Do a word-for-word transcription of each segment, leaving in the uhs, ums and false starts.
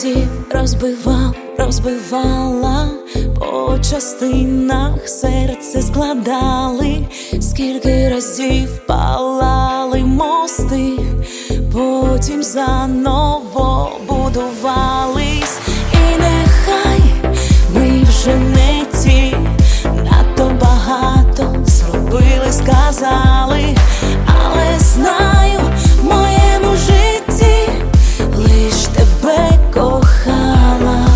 разів розбивав, розбивала, по частинах серце складали, скільки разів палали мости, потім заново будувались. І нехай ми вже не ті, надто багато зробили, сказали, але знаю, в моєму житті лиш тебе кохала.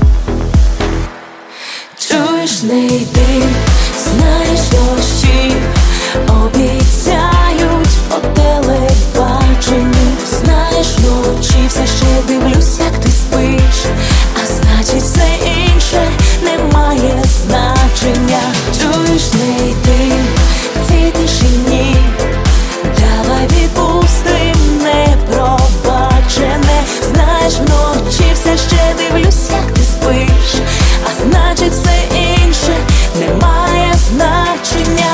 Чуєш, не йди, знаєш, дощі обіцяють по телебаченню. Знаєш, вночі все ще дивлюсь, як ти спиш, а значить все інше не має значення. Чуєш, не йди в цій тишині, давай відпустим непробачене. Знаєш, вночі все ще дивлюсь, як ти спиш, а значить все інше не має значення.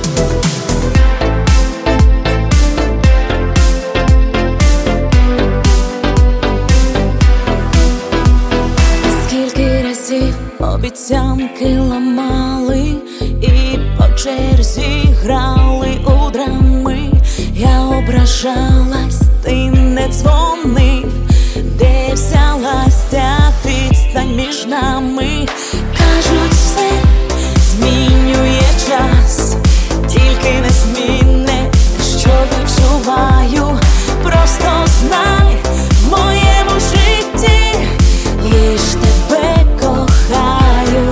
Скільки разів обіцянки ламали і по черзі грали у драми. Я ображалась, ти не дзвонив, де взялась ця відстань між нами. Кажуть, все змінює час, тільки не змінне, що відчуваю. Просто знай, в моєму житті лиш тебе кохаю.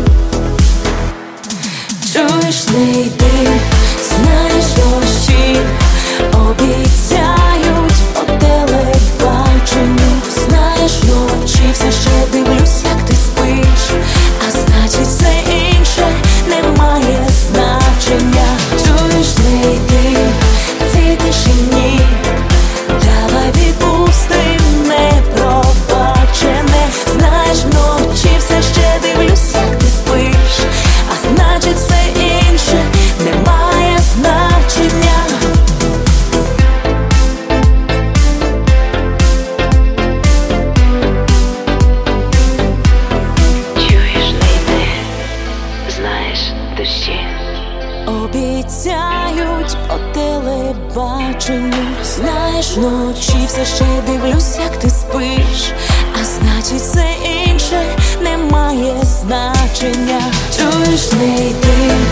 Чуєш, не йди, знаєш, дощі обіцяють по телебаченню. Знаєш, вночі все ще дивлюсь, як ти спиш, а значить все інше не має значення. Чуєш, не йди в цій тишині, давай відпустим непробачене. Знаєш, вночі все ще дивлюсь, як ти спиш, а значить все інше не має значення. Чуєш, не йди, знаєш, дощі Обіцяють по телебаченню. Знаєш, вночі все ще дивлюсь, як ти спиш, а значить все інше не має значення. Чуєш, не йди